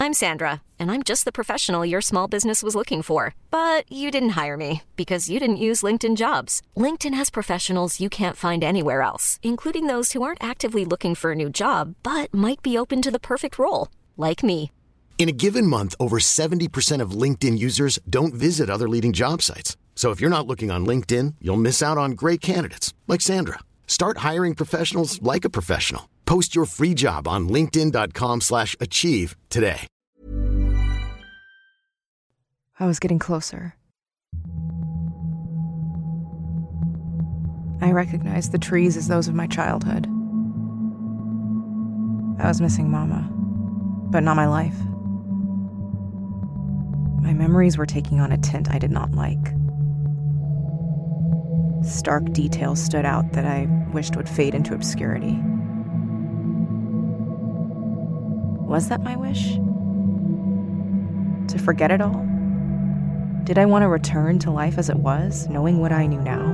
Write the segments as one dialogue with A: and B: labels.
A: I'm Sandra, and I'm just the professional your small business was looking for. But you didn't hire me because you didn't use LinkedIn Jobs. LinkedIn has professionals you can't find anywhere else, including those who aren't actively looking for a new job, but might be open to the perfect role, like me.
B: In a given month, over 70% of LinkedIn users don't visit other leading job sites. So if you're not looking on LinkedIn, you'll miss out on great candidates like Sandra. Start hiring professionals like a professional. Post your free job on linkedin.com/achieve today.
C: I was getting closer. I recognized the trees as those of my childhood. I was missing Mama, but not my life. My memories were taking on a tint I did not like. Stark details stood out that I wished would fade into obscurity. Was that my wish? To forget it all? Did I want to return to life as it was, knowing what I knew now?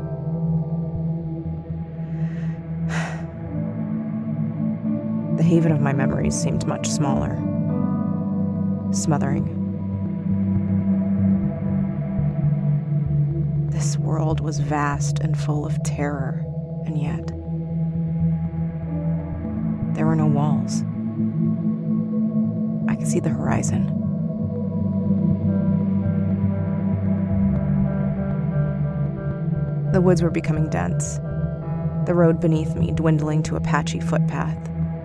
C: The haven of my memories seemed much smaller, smothering. This world was vast and full of terror, and yet there were no walls. I could see the horizon. The woods were becoming dense, the road beneath me dwindling to a patchy footpath.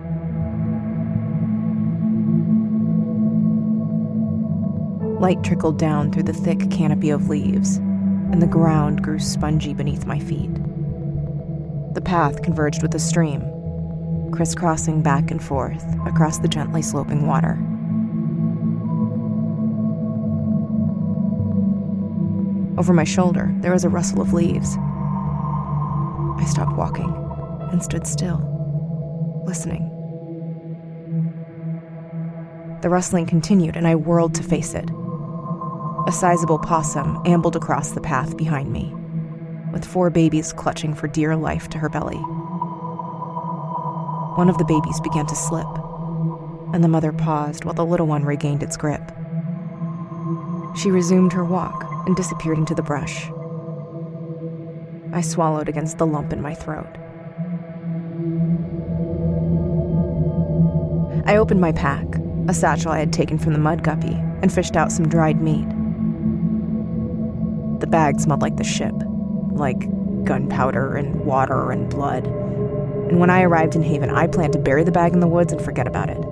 C: Light trickled down through the thick canopy of leaves, and the ground grew spongy beneath my feet. The path converged with a stream, crisscrossing back and forth across the gently sloping water. Over my shoulder, there was a rustle of leaves. I stopped walking and stood still, listening. The rustling continued, and I whirled to face it. A sizable possum ambled across the path behind me, with 4 babies clutching for dear life to her belly. One of the babies began to slip, and the mother paused while the little one regained its grip. She resumed her walk and disappeared into the brush. I swallowed against the lump in my throat. I opened my pack, a satchel I had taken from the mud guppy, and fished out some dried meat. The bag smelled like the ship, like gunpowder and water and blood. And when I arrived in Haven, I planned to bury the bag in the woods and forget about it.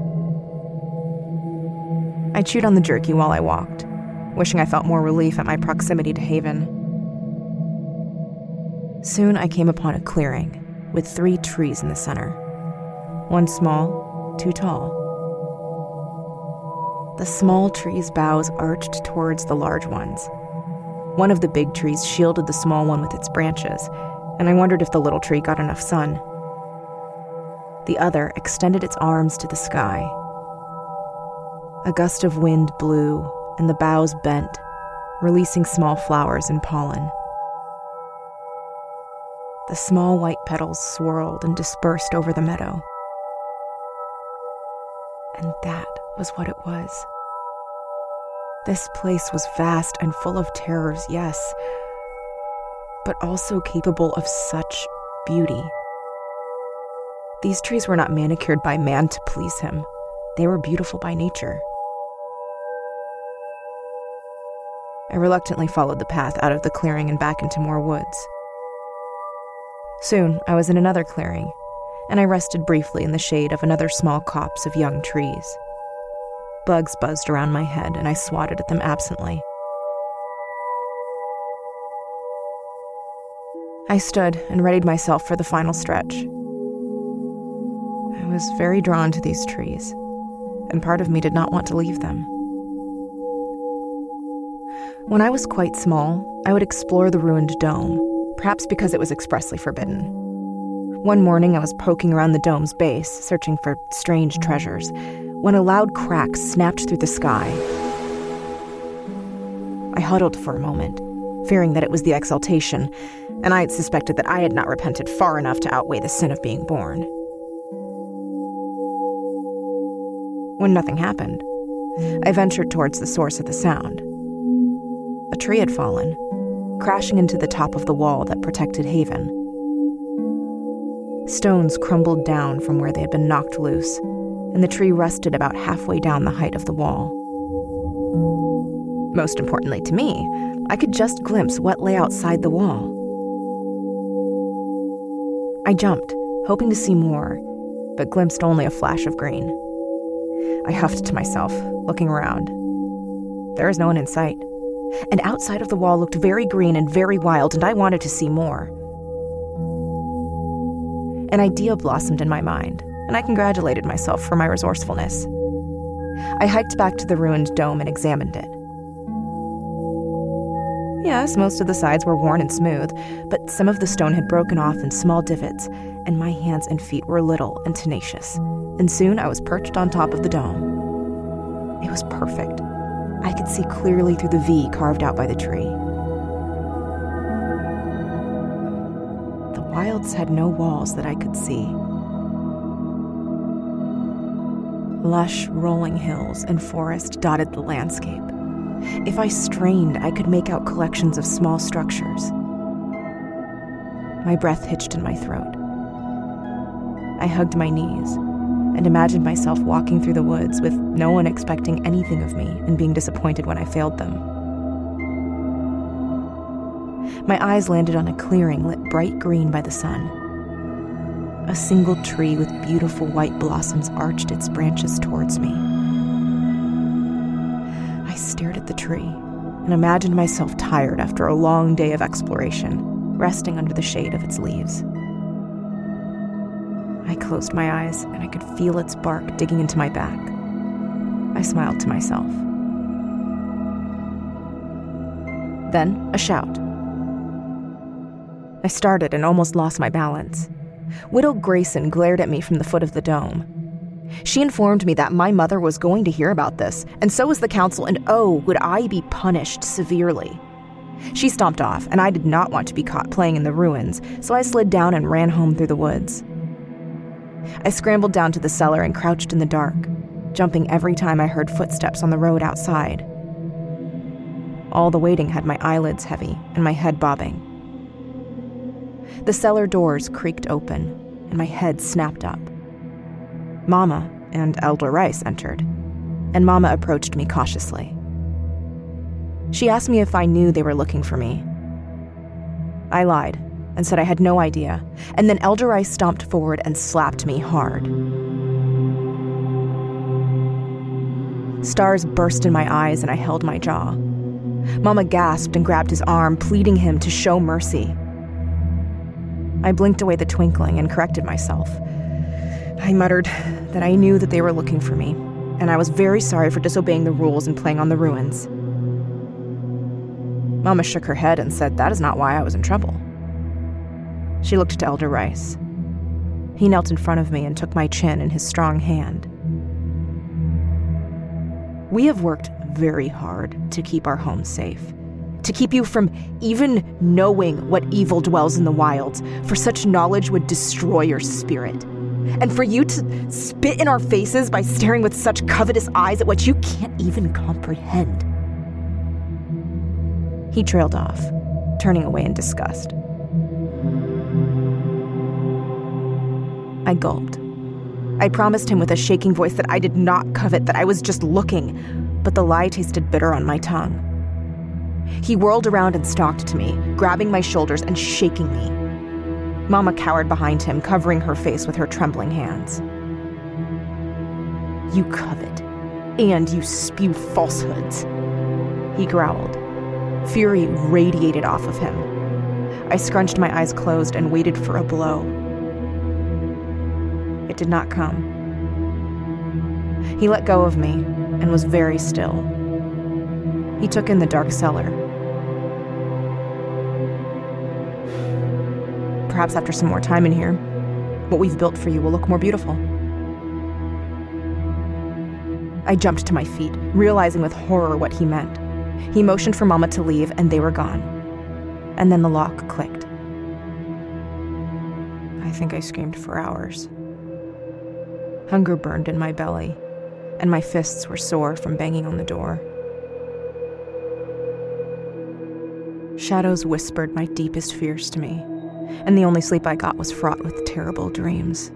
C: I chewed on the jerky while I walked, wishing I felt more relief at my proximity to Haven. Soon I came upon a clearing with 3 trees in the center. One small, 2 tall. The small tree's boughs arched towards the large ones. One of the big trees shielded the small one with its branches, and I wondered if the little tree got enough sun. The other extended its arms to the sky. A gust of wind blew, and the boughs bent, releasing small flowers and pollen. The small white petals swirled and dispersed over the meadow. And that was what it was. This place was vast and full of terrors, yes, but also capable of such beauty. These trees were not manicured by man to please him. They were beautiful by nature. I reluctantly followed the path out of the clearing and back into more woods. Soon, I was in another clearing, and I rested briefly in the shade of another small copse of young trees. Bugs buzzed around my head, and I swatted at them absently. I stood and readied myself for the final stretch. I was very drawn to these trees, and part of me did not want to leave them. When I was quite small, I would explore the ruined dome, perhaps because it was expressly forbidden. One morning, I was poking around the dome's base, searching for strange treasures, when a loud crack snapped through the sky. I huddled for a moment, fearing that it was the exaltation, and I had suspected that I had not repented far enough to outweigh the sin of being born. when nothing happened. I ventured towards the source of the sound. A tree had fallen, crashing into the top of the wall that protected Haven. Stones crumbled down from where they had been knocked loose, and the tree rested about halfway down the height of the wall. Most importantly to me, I could just glimpse what lay outside the wall. I jumped, hoping to see more, but glimpsed only a flash of green. I huffed to myself, looking around. There was no one in sight, and outside of the wall looked very green and very wild, and I wanted to see more. An idea blossomed in my mind, and I congratulated myself for my resourcefulness. I hiked back to the ruined dome and examined it. Yes, most of the sides were worn and smooth, but some of the stone had broken off in small divots, and my hands and feet were little and tenacious, and soon I was perched on top of the dome. It was perfect. I could see clearly through the V carved out by the tree. The wilds had no walls that I could see. Lush, rolling hills and forest dotted the landscape. If I strained, I could make out collections of small structures. My breath hitched in my throat. I hugged my knees and imagined myself walking through the woods with no one expecting anything of me and being disappointed when I failed them. My eyes landed on a clearing lit bright green by the sun. A single tree with beautiful white blossoms arched its branches towards me. I stared at the tree and imagined myself tired after a long day of exploration, resting under the shade of its leaves. I closed my eyes and I could feel its bark digging into my back. I smiled to myself. Then a shout. I started and almost lost my balance. Widow Grayson glared at me from the foot of the dome. She informed me that my mother was going to hear about this, and so was the council, and oh, would I be punished severely. She stomped off, and I did not want to be caught playing in the ruins, so I slid down and ran home through the woods. I scrambled down to the cellar and crouched in the dark, jumping every time I heard footsteps on the road outside. All the waiting had my eyelids heavy and my head bobbing. The cellar doors creaked open, and my head snapped up. Mama and Elder Rice entered, and Mama approached me cautiously. She asked me if I knew they were looking for me. I lied and said I had no idea, and then Elder Rice stomped forward and slapped me hard. Stars burst in my eyes, and I held my jaw. Mama gasped and grabbed his arm, pleading him to show mercy. I blinked away the twinkling and corrected myself. I muttered that I knew that they were looking for me, and I was very sorry for disobeying the rules and playing on the ruins. Mama shook her head and said that is not why I was in trouble. She looked to Elder Rice. He knelt in front of me and took my chin in his strong hand. We have worked very hard to keep our home safe, to keep you from even knowing what evil dwells in the wilds, for such knowledge would destroy your spirit. And for you to spit in our faces by staring with such covetous eyes at what you can't even comprehend. He trailed off, turning away in disgust. I gulped. I promised him with a shaking voice that I did not covet, that I was just looking, but the lie tasted bitter on my tongue. He whirled around and stalked to me, grabbing my shoulders and shaking me. Mama cowered behind him, covering her face with her trembling hands. You covet, and you spew falsehoods, he growled. Fury radiated off of him. I scrunched my eyes closed and waited for a blow. It did not come. He let go of me and was very still. He took in the dark cellar. Perhaps after some more time in here, what we've built for you will look more beautiful. I jumped to my feet, realizing with horror what he meant. He motioned for Mama to leave, and they were gone. And then the lock clicked. I think I screamed for hours. Hunger burned in my belly, and my fists were sore from banging on the door. Shadows whispered my deepest fears to me, and the only sleep I got was fraught with terrible dreams.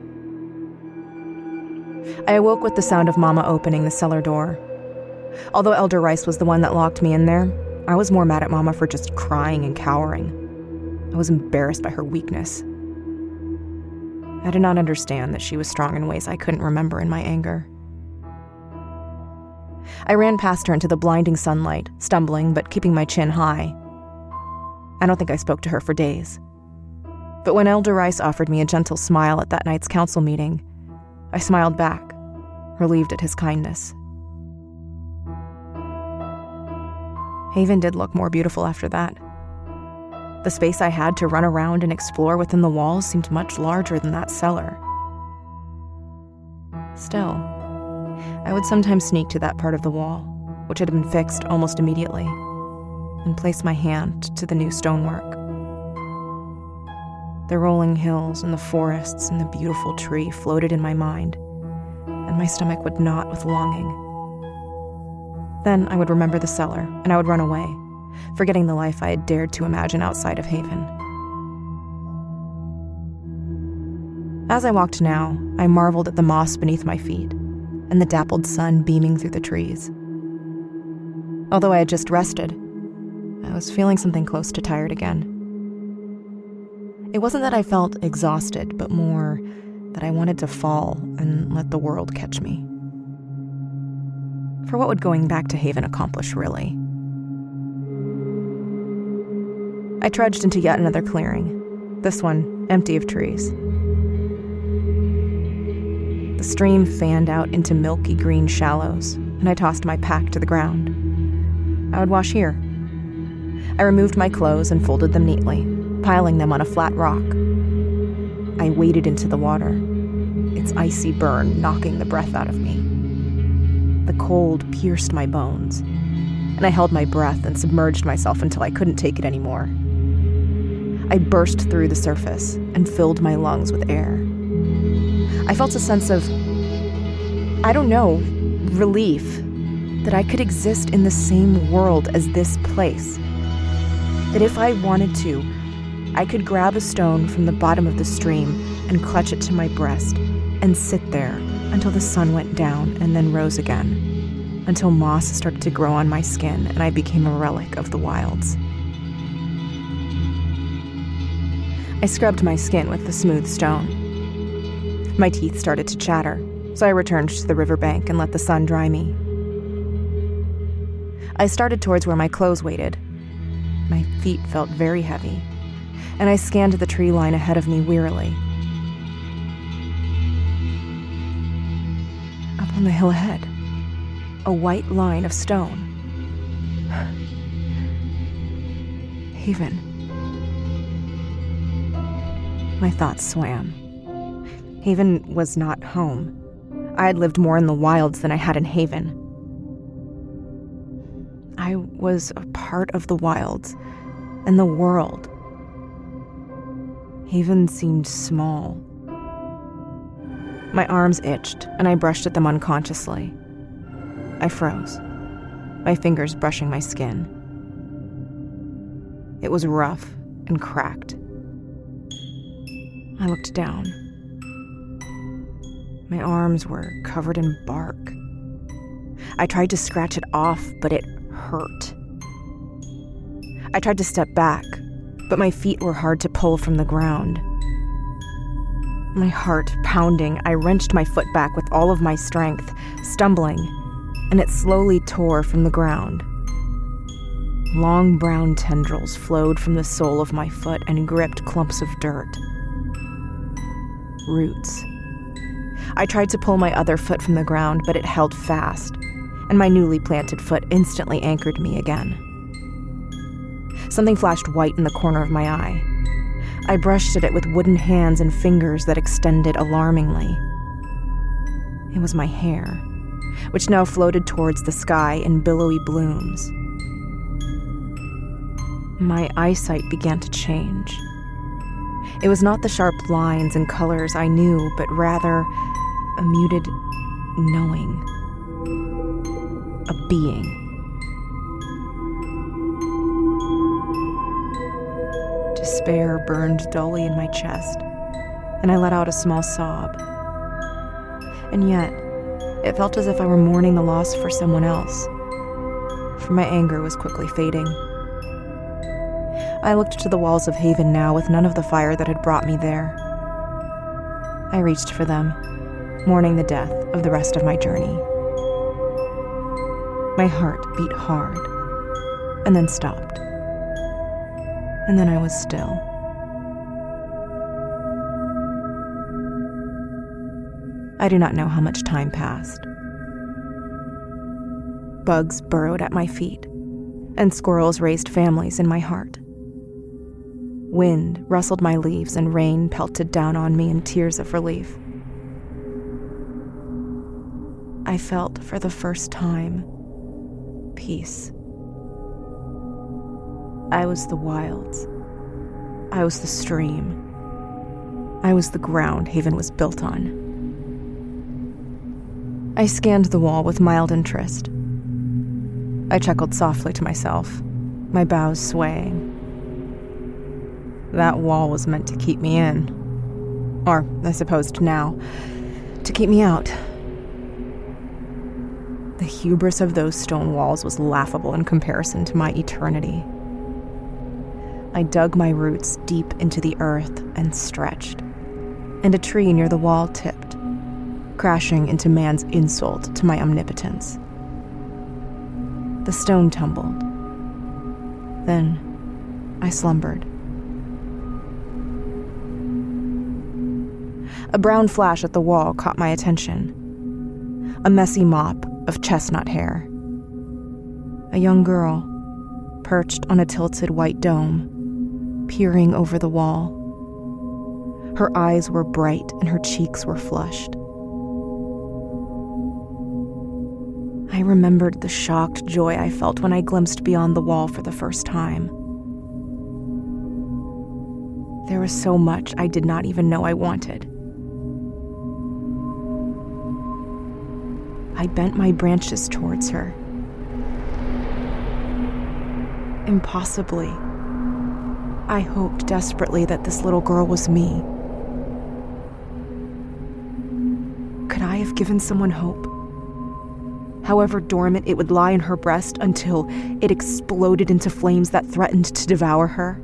C: I awoke with the sound of Mama opening the cellar door. Although Elder Rice was the one that locked me in there, I was more mad at Mama for just crying and cowering. I was embarrassed by her weakness. I did not understand that she was strong in ways I couldn't remember in my anger. I ran past her into the blinding sunlight, stumbling but keeping my chin high. I don't think I spoke to her for days. But when Elder Rice offered me a gentle smile at that night's council meeting, I smiled back, relieved at his kindness. Haven did look more beautiful after that. The space I had to run around and explore within the walls seemed much larger than that cellar. Still, I would sometimes sneak to that part of the wall, which had been fixed almost immediately, and place my hand to the new stonework. The rolling hills and the forests and the beautiful tree floated in my mind, and my stomach would knot with longing. Then I would remember the cellar, and I would run away, forgetting the life I had dared to imagine outside of Haven. As I walked now, I marveled at the moss beneath my feet and the dappled sun beaming through the trees. Although I had just rested, I was feeling something close to tired again. It wasn't that I felt exhausted, but more that I wanted to fall and let the world catch me. For what would going back to Haven accomplish, really? I trudged into yet another clearing, this one empty of trees. The stream fanned out into milky green shallows, and I tossed my pack to the ground. I would wash here. I removed my clothes and folded them neatly, piling them on a flat rock. I waded into the water, its icy burn knocking the breath out of me. The cold pierced my bones, and I held my breath and submerged myself until I couldn't take it anymore. I burst through the surface and filled my lungs with air. I felt a sense of, relief that I could exist in the same world as this place. That if I wanted to, I could grab a stone from the bottom of the stream and clutch it to my breast and sit there until the sun went down and then rose again, until moss started to grow on my skin and I became a relic of the wilds. I scrubbed my skin with the smooth stone. My teeth started to chatter, so I returned to the riverbank and let the sun dry me. I started towards where my clothes waited. My feet felt very heavy, and I scanned the tree line ahead of me wearily. Up on the hill ahead, a white line of stone. Haven. My thoughts swam. Haven was not home. I had lived more in the wilds than I had in Haven. I was a part of the wilds and the world. Haven seemed small. My arms itched, and I brushed at them unconsciously. I froze, my fingers brushing my skin. It was rough and cracked. I looked down. My arms were covered in bark. I tried to scratch it off, but it hurt. I tried to step back, but my feet were hard to pull from the ground. My heart pounding, I wrenched my foot back with all of my strength, stumbling, and it slowly tore from the ground. Long brown tendrils flowed from the sole of my foot and gripped clumps of dirt. Roots. I tried to pull my other foot from the ground, but it held fast, and my newly planted foot instantly anchored me again. Something flashed white in the corner of my eye. I brushed at it with wooden hands and fingers that extended alarmingly. It was my hair, which now floated towards the sky in billowy blooms. My eyesight began to change. It was not the sharp lines and colors I knew, but rather a muted knowing. a being. Despair burned dully in my chest, and I let out a small sob. And yet, it felt as if I were mourning the loss for someone else, for my anger was quickly fading. I looked to the walls of Haven now with none of the fire that had brought me there. I reached for them, mourning the death of the rest of my journey. My heart beat hard, and then stopped. And then I was still. I do not know how much time passed. Bugs burrowed at my feet, and squirrels raised families in my heart. Wind rustled my leaves, and rain pelted down on me in tears of relief. I felt, for the first time, peace. I was the wilds. I was the stream. I was the ground Haven was built on. I scanned the wall with mild interest. I chuckled softly to myself, my boughs swaying. That wall was meant to keep me in. Or, I supposed now, to keep me out. The hubris of those stone walls was laughable in comparison to my eternity. I dug my roots deep into the earth and stretched, and a tree near the wall tipped, crashing into man's insult to my omnipotence. The stone tumbled. Then I slumbered. A brown flash at the wall caught my attention. A messy mop of chestnut hair. A young girl, perched on a tilted white dome, peering over the wall. Her eyes were bright and her cheeks were flushed. I remembered the shocked joy I felt when I glimpsed beyond the wall for the first time. There was so much I did not even know I wanted. I bent my branches towards her. Impossibly, I hoped desperately that this little girl was me. Could I have given someone hope? However dormant it would lie in her breast until it exploded into flames that threatened to devour her.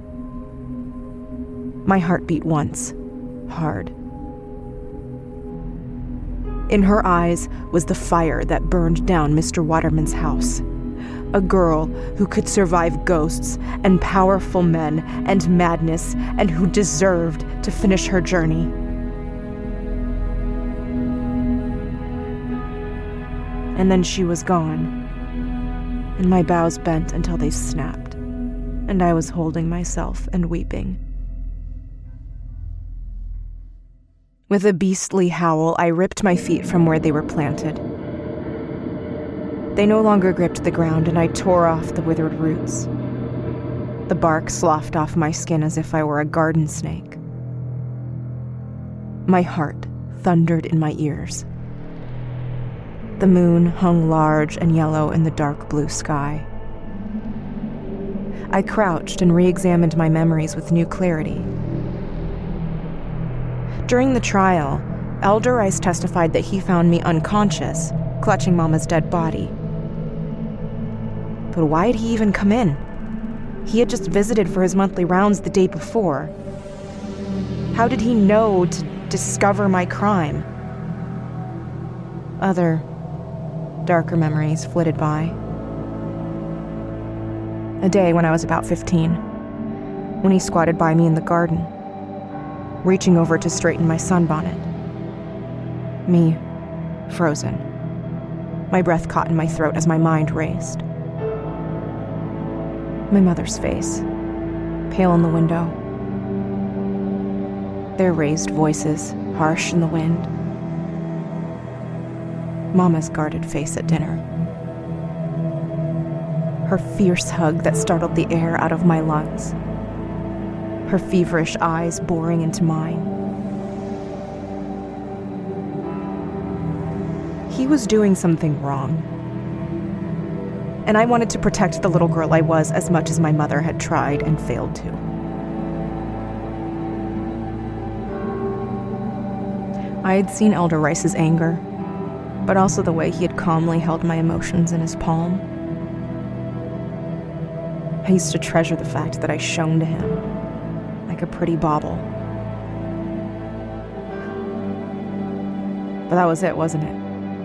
C: My heart beat once, hard. In her eyes was the fire that burned down Mr. Waterman's house. A girl who could survive ghosts and powerful men and madness, and who deserved to finish her journey. And then she was gone, and my boughs bent until they snapped, and I was holding myself and weeping. With a beastly howl, I ripped my feet from where they were planted. They no longer gripped the ground, and I tore off the withered roots. The bark sloughed off my skin as if I were a garden snake. My heart thundered in my ears. The moon hung large and yellow in the dark blue sky. I crouched and re-examined my memories with new clarity. During the trial, Elder Rice testified that he found me unconscious, clutching Mama's dead body. But why had he even come in? He had just visited for his monthly rounds the day before. How did he know to discover my crime? Other, darker memories flitted by. A day when I was about 15, when he squatted by me in the garden, reaching over to straighten my sunbonnet. Me, frozen. My breath caught in my throat as my mind raced. My mother's face, pale in the window. Their raised voices, harsh in the wind. Mama's guarded face at dinner. Her fierce hug that startled the air out of my lungs. Her feverish eyes boring into mine. He was doing something wrong. and I wanted to protect the little girl I was as much as my mother had tried and failed to. I had seen Elder Rice's anger, but also the way he had calmly held my emotions in his palm. I used to treasure the fact that I shone to him like a pretty bauble. But that was it, wasn't it?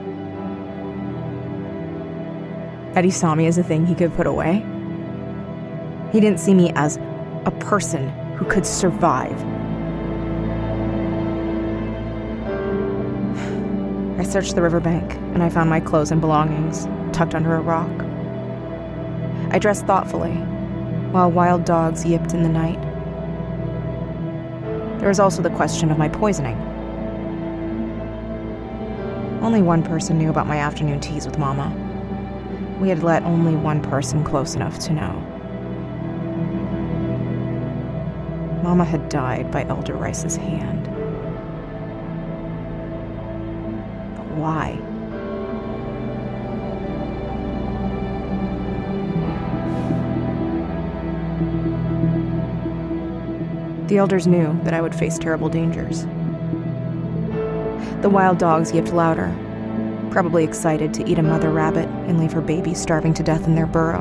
C: Eddie saw me as a thing he could put away. He didn't see me as a person who could survive. I searched the riverbank, and I found my clothes and belongings tucked under a rock. I dressed thoughtfully, while wild dogs yipped in the night. There was also the question of my poisoning. Only one person knew about my afternoon teas with Mama. We had let only one person close enough to know. Mama had died by Elder Rice's hand. Why? The elders knew that I would face terrible dangers. The wild dogs yipped louder, probably excited to eat a mother rabbit and leave her baby starving to death in their burrow.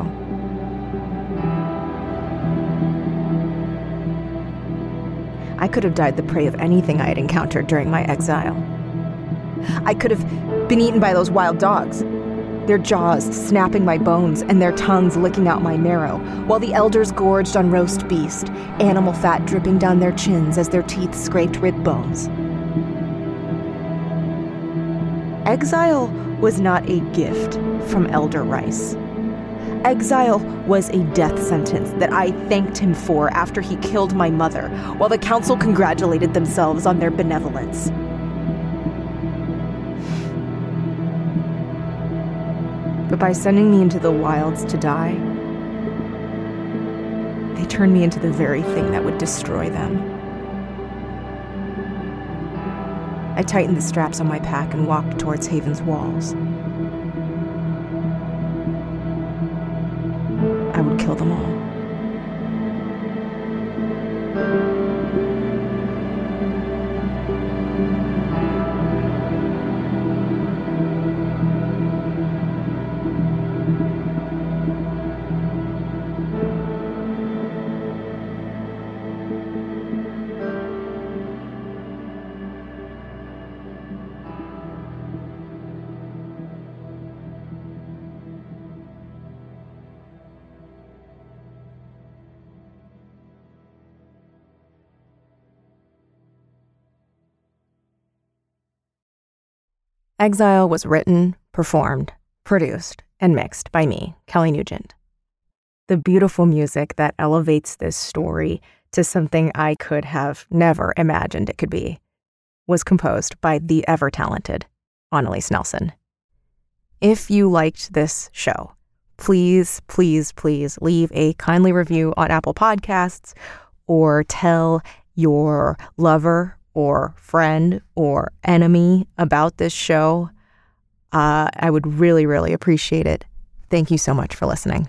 C: I could have died the prey of anything I had encountered during my exile. I could have been eaten by those wild dogs, their jaws snapping my bones and their tongues licking out my marrow, while the elders gorged on roast beast, animal fat dripping down their chins as their teeth scraped rib bones. Exile was not a gift from Elder Rice. Exile was a death sentence that I thanked him for after he killed my mother, while the council congratulated themselves on their benevolence. But by sending me into the wilds to die, they turned me into the very thing that would destroy them. I tightened the straps on my pack and walked towards Haven's walls. I would kill them all. Exile was written, performed, produced, and mixed by me, Kelly Nugent. The beautiful music that elevates this story to something I could have never imagined it could be was composed by the ever-talented Annalise Nelson. If you liked this show, please, please, please leave a kindly review on Apple Podcasts or tell your lover or friend or enemy about this show. I would really, really appreciate it. Thank you so much for listening.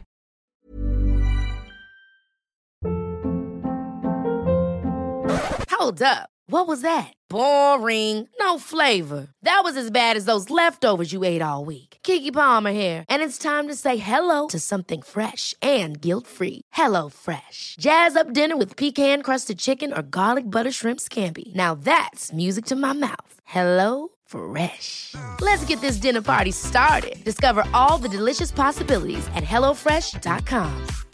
D: Hold up. What was that? Boring. No flavor. That was as bad as those leftovers you ate all week. Keke Palmer here. And it's time to say hello to something fresh and guilt-free. HelloFresh. Jazz up dinner with pecan-crusted chicken or garlic butter shrimp scampi. Now that's music to my mouth. HelloFresh. Let's get this dinner party started. Discover all the delicious possibilities at HelloFresh.com.